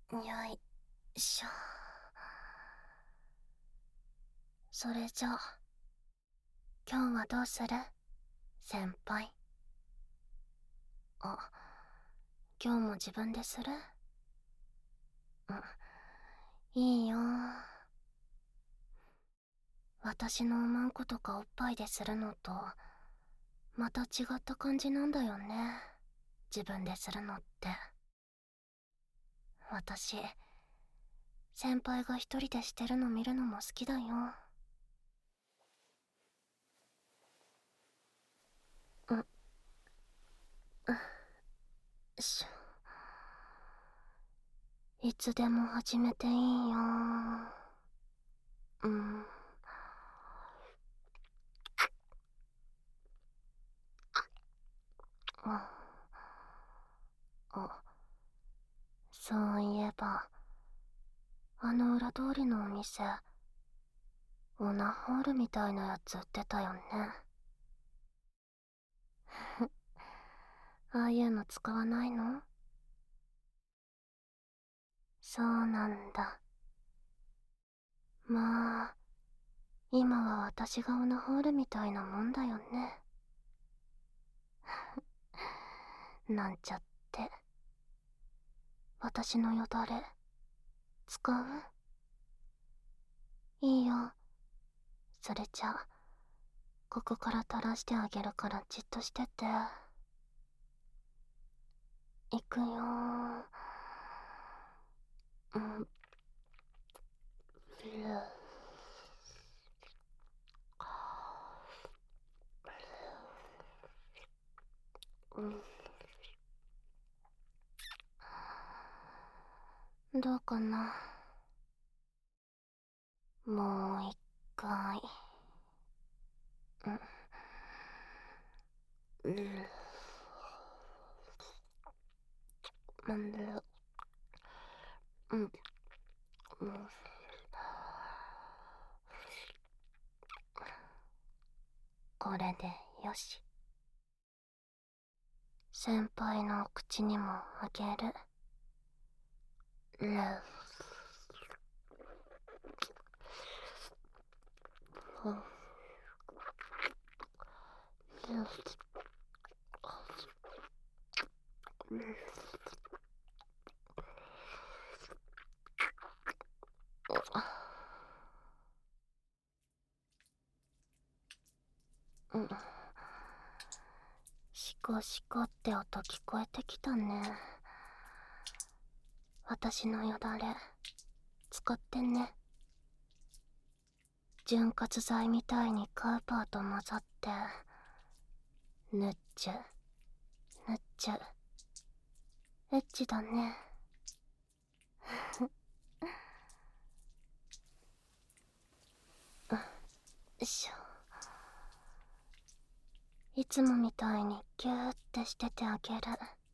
よいしょ。それじゃあ、今日はどうする先輩。あ、今日も自分でする？いいよ。私の思うことかおっぱいでするのと、また違った感じなんだよね。自分でするのって。私、先輩が一人でしてるの見るのも好きだよ。よいしょ。いつでも始めていいよ。うん。あ、そういえば、あの裏通りのお店、オナホールみたいなやつ売ってたよね。ああいうの使わないの？そうなんだ。まあ、今は私がオナホールみたいなもんだよね。なんちゃって。私のよだれ、使う？いいよ。それじゃあ、ここから垂らしてあげるからじっとしてて。いくよー。うん。うん。どうかな。もう一回。うん。なんで、うん。うん。これでよし。先輩のお口にもあげる。うん。シコシコって音聞こえてきたね。私のよだれ、使ってね。潤滑剤みたいにカーパーと混ざって、ぬっちゅ、ぬっちゅ、エッチだね。よいしょ。いつもみたいにギューってしててあげる。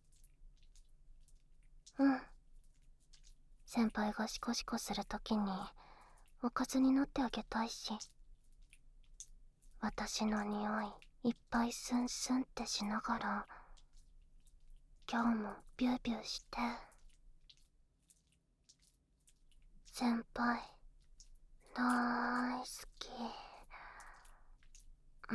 うん。先輩がシコシコするときにおかずになってあげたいし、私の匂いいっぱいスンスンってしながら、今日もビュービューして。先輩だーい好き。うん。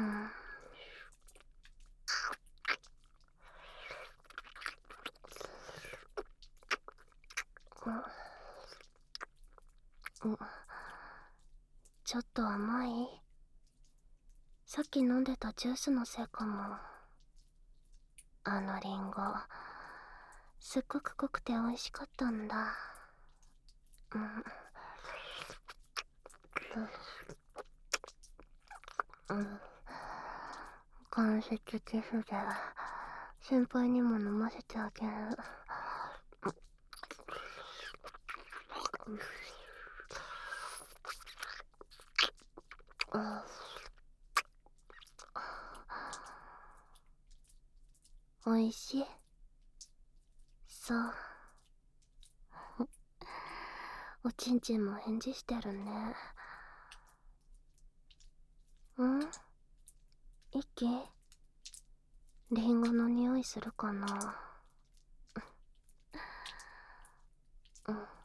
うん。ちょっと甘い？さっき飲んでたジュースのせいかも。あのリンゴ、すっごく濃くて美味しかったんだ。うん。うん。間接キスで先輩にも飲ませてあげる。おいしい？そう。おちんちんも返事してるね。ん？息？リンゴの匂いするかな？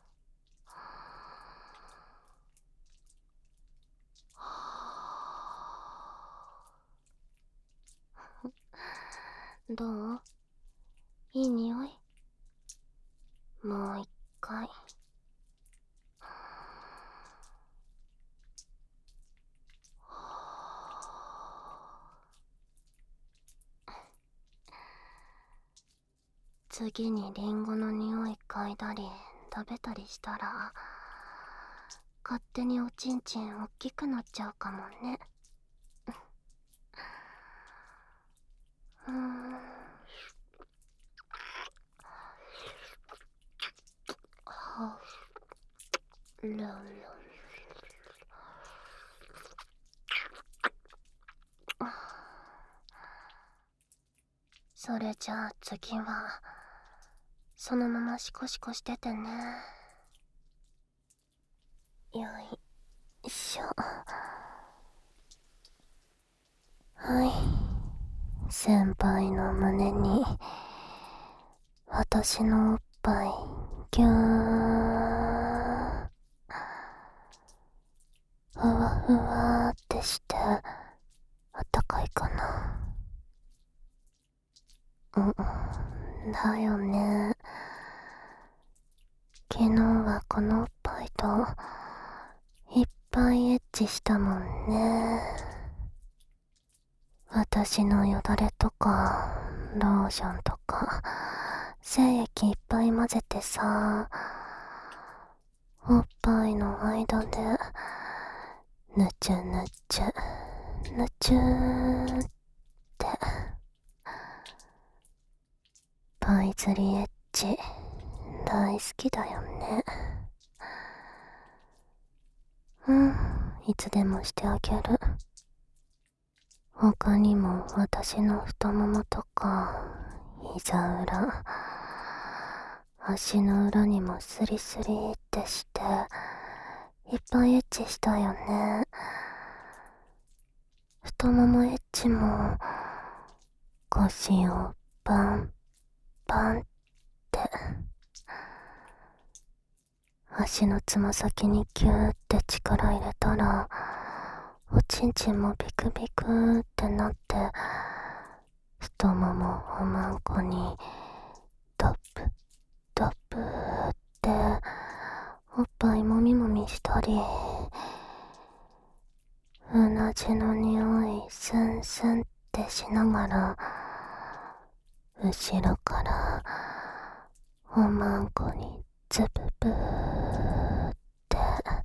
どう？いい匂い？もう一回。次にリンゴの匂い嗅いだり食べたりしたら勝手におちんちんおっきくなっちゃうかもね。うーん。はルルル。それじゃあ次はそのままシコシコしててね。よいしょ。はい。先輩の胸に私のおっぱいギューン。ふわふわってしてあったかいかな。だよね。昨日はこのおっぱいといっぱいエッチしたもんね。私のよだれとかローションとか精液いっぱい混ぜてさ、おっぱいの間でぬちゅぬちゅぬちゅーってパイ釣りエッチ大好きだよね。いつでもしてあげる。他にも私の太ももとか膝裏、足の裏にもスリスリってしていっぱいエッチしたよね。太ももエッチも腰をパンパンって足のつま先にキューって力入れたらおちんちんもビクビクってなって太ももおまんこにドップドップっておっぱいもみもみしたり、うなじの匂いスンスンってしながら後ろからおまんこにズブブーって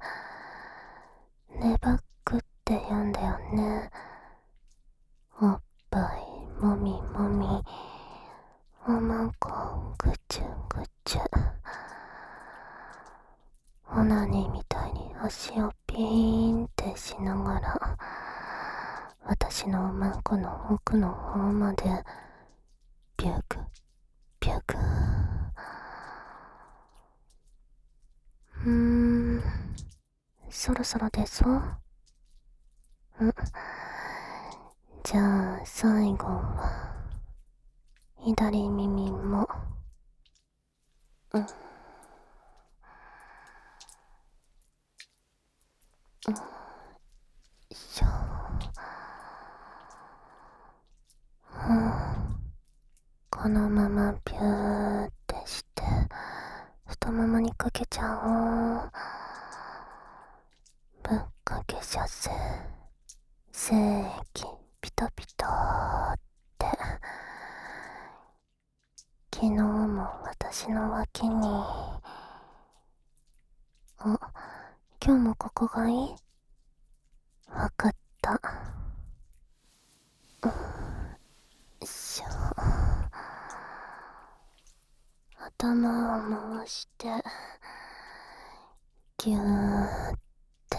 ねばっくって言うんだよね。おっぱいもみもみおまんこぐちゅぐちゅ、オナニーみたいに足をピーンってしながら私のおまんこの奥の方までビュクビュク。そろそろでしょ。じゃあ最後は左耳も。よいしょ。このままビューってして太ももにかけちゃおう。ぶっかけ射精精液ピタピタって。昨日も私の脇に今日もここがいい？わかった。よいしょ。頭を回してギューって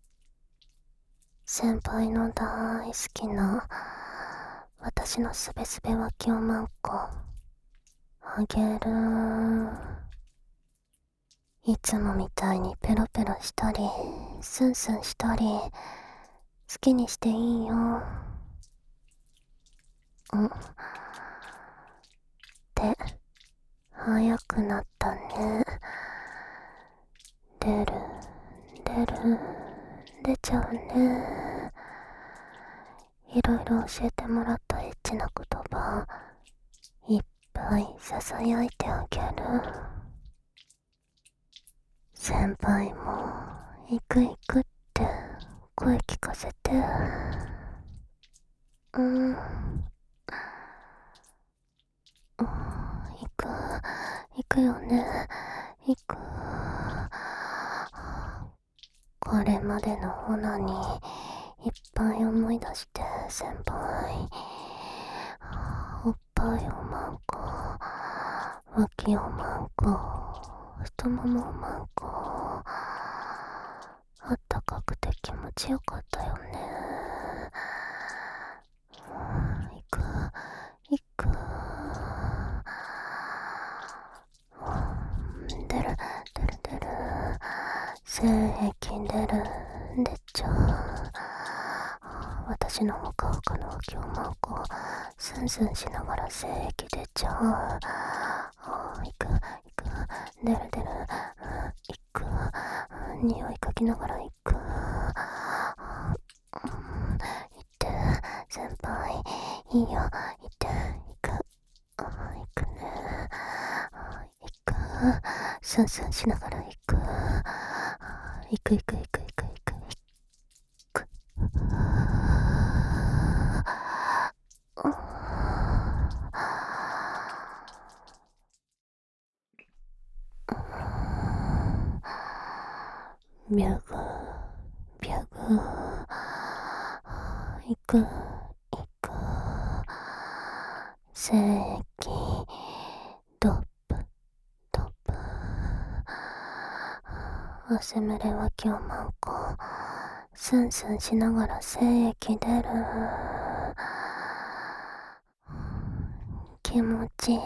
先輩の大好きな私のすべすべ脇をまんこあげる。いつもみたいにペロペロしたりスンスンしたり好きにしていいよ。手早くなったね。出る出る出ちゃうね。いろいろ教えてもらったエッチな言葉いっぱいささやいてあげる。先輩も行く行くって声聞かせて。うん、行く、行くよね、行く。これまでのオナにいっぱい思い出して、先輩。おっぱいをまんこ、脇をまんこ、太ももをまんこ。あったかくて気持ちよかったよね。行く、行く。出る、出る、出る。精液出る、出ちゃう。私のほかほかの脇をまんこ、スンスンしながら精液出ちゃう。行く、行く、出る、出る。行く、匂い嗅ぎながら行く。行って先輩、いいよ、行って行く。行くね。行く、スンスンしながら行く。行く行く行く行く行く行く。ビャグビャグ、行く行く。精液ドップドップ。汗蒸れ脇をまんこ、スンスンしながら精液出る。気持ちいい、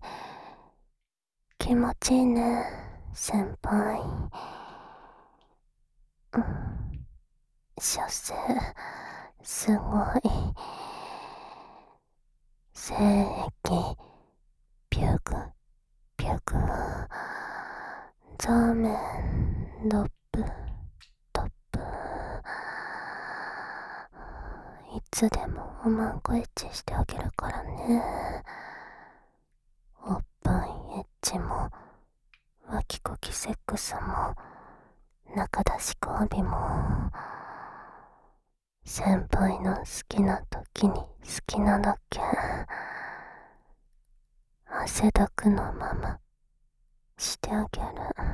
気持ちいいね先輩。射精すごい。精液ピュグピュグ。ザーメンドップドップ。いつでもおまんこエッチしてあげるからね。おっぱいエッチも脇こきセックスも中出し交尾も、先輩の好きな時に好きなだけ汗だくのまましてあげる。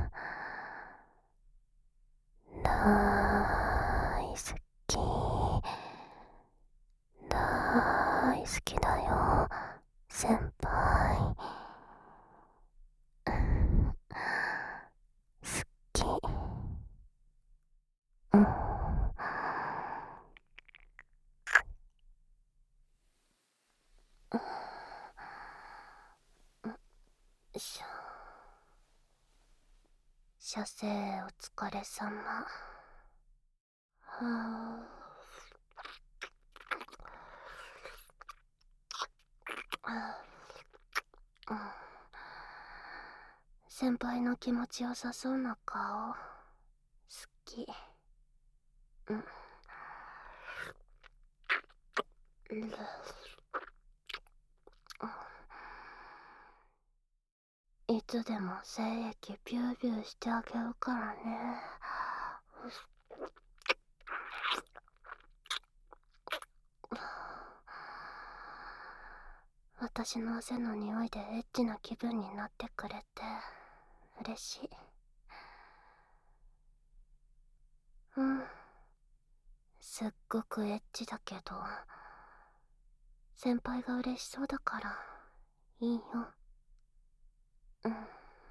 大好き、大好きだよ先輩。好き。うん。しゃ、射精お疲れさま。はあ、うん、先輩の気持ちよさそうな顔好き。うん。いつでも精液ビュービューしてあげるからね。私の汗の匂いでエッチな気分になってくれて嬉しい。うん、すっごくエッチだけど先輩が嬉しそうだからいいよ。うん。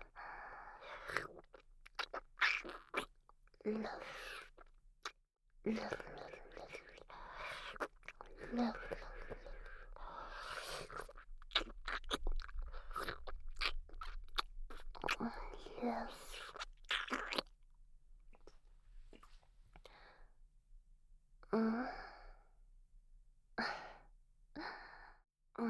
うん、うん、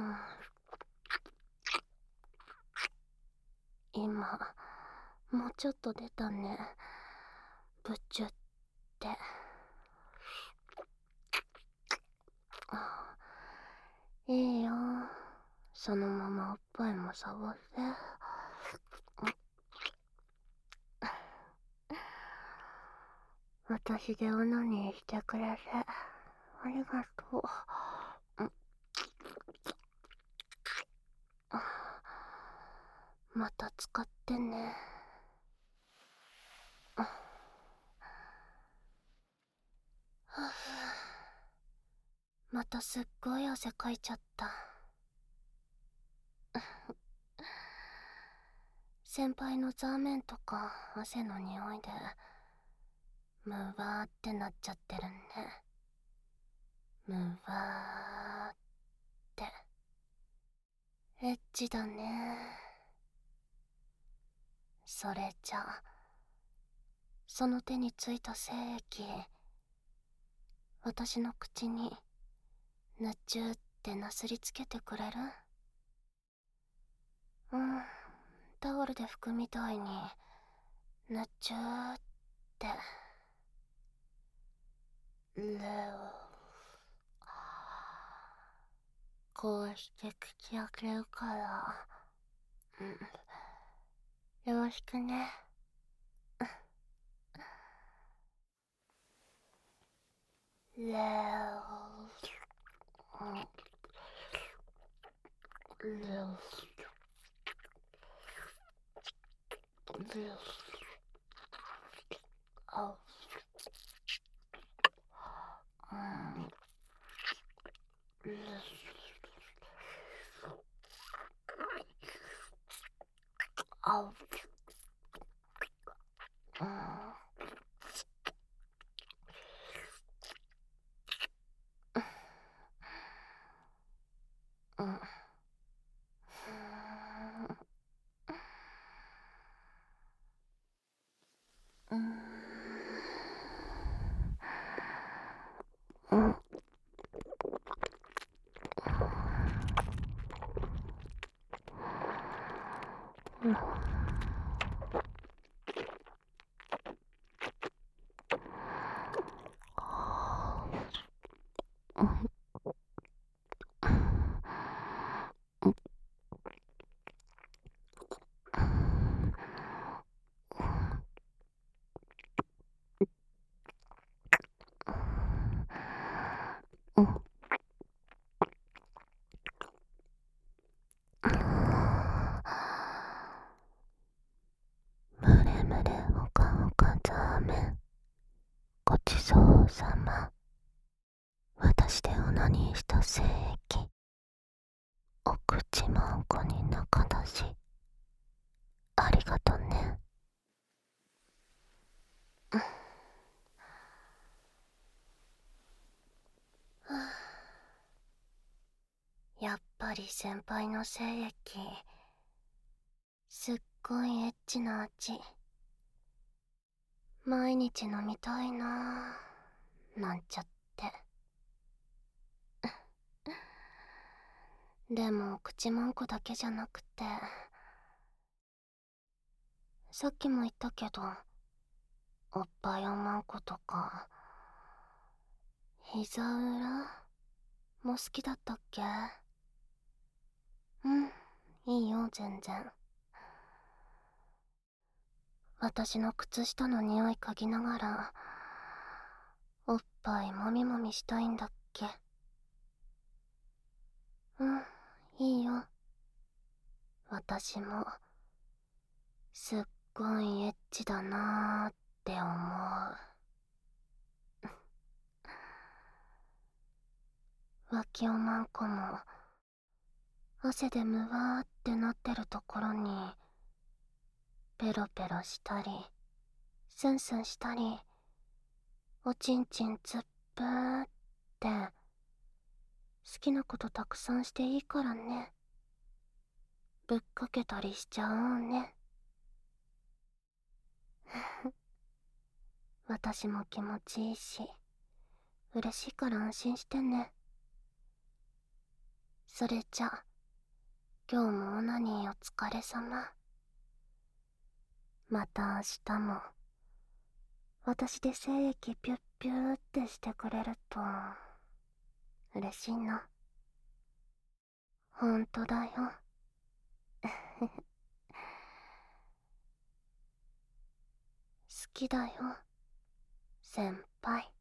今もうちょっと出たね。ブチュって。いいよそのままおっぱいも触って。私でオナニーしてくれてありがとう。また使ってね。またすっごい汗かいちゃった。先輩のザーメンとか汗の匂いでムワーってなっちゃってるね。ムワーって。エッチだね。それじゃその手についた精液私の口にぬちゅーってなすりつけてくれる？タオルで拭くみたいにぬちゅーって。こうして口開けるから、よろしくね。むれむれほかほかザーメンごちそうさま。私でオナニーした精液お口まんこに中出しありがとね。やっぱり先輩の精液すっごいエッチな味。毎日飲みたいななんちゃって。でも口まんこだけじゃなくて、さっきも言ったけどおっぱいおまんことか膝裏も好きだったっけ？いいよ全然。私の靴下の匂い嗅ぎながらおっぱいもみもみしたいんだっけ？いいよ。私もすっごいエッチだなーって思う。脇おまんこも汗でむわーってなってるところにペロペロしたりスンスンしたりおちんちんつっぷーって好きなことたくさんしていいからね。ぶっかけたりしちゃおうね。私も気持ちいいし嬉しいから安心してね。それじゃ今日もオナニーお疲れさま。また明日も私で精液ピュッピューってしてくれると嬉しいな。 ほんとだよ。好きだよ、先輩。